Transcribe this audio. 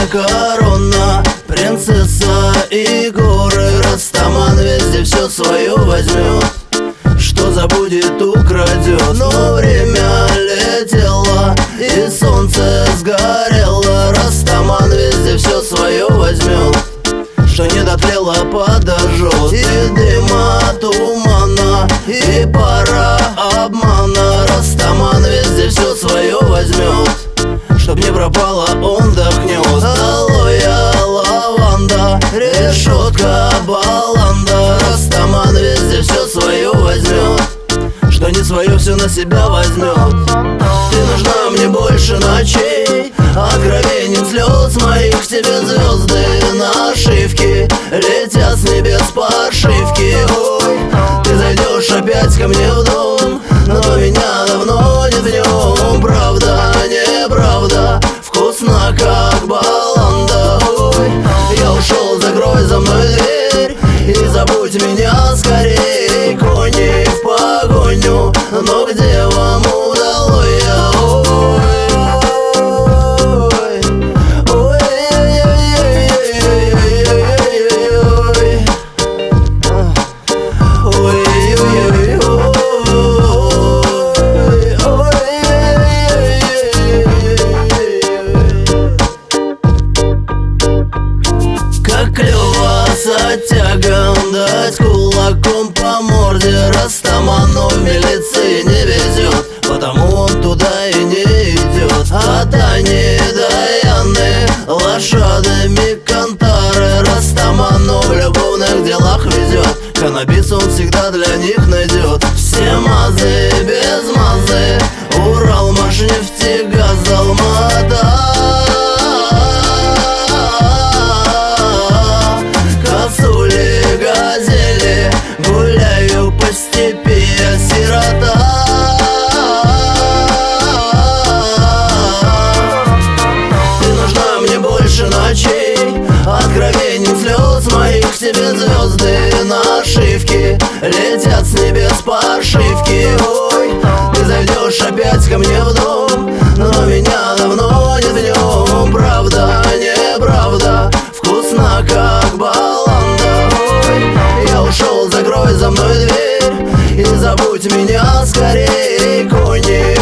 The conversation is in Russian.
корона, принцесса и горы. Растаман везде все свое возьмет, что забудет, украдет. Но время летело и солнце сгорело. Растаман везде все свое возьмет, что не дотлело, подожжет. И дыма, тумана, и пара обмана. Растаман везде все свое возьмет, чтоб не пропало, он вдохнет. Алоэ, лаванда, решетка, баланда. Растаман везде все свое возьмет, что не свое все на себя возьмет. Ты нужна мне больше ночей, откровением слез моих. К тебе звезды нашивки летят с небес подшивки. Ой, ты зайдешь опять ко мне в дом, но меня давно нет в нем. Правда, неправда, вкусно как баланда. Ой, я ушел, закрой за мной дверь и забудь меня скорей. Кони в погоню, но где вам удалось? С оттягом дать кулаком по морде. Растаману в милиции не везет, потому он туда и не идет. От Ани до Яны лошадами кантары. Растаману в любовных делах везет, каннабис он всегда для них найдет. Все мазы без мазы, Урал, Машнефть, газ, Алмата. Гуляю по степи, я сирота. Ты нужна мне больше ночей, откровением слез моих. К тебе звезды нашивки летят с небес подшивки. Ой, ты зайдешь опять ко мне в дом, но меня давно нет в нем. Правда, неправда, вкусно как баланда. Ой, я ушел, закрой за мной дверь и забудь меня скорей. Кони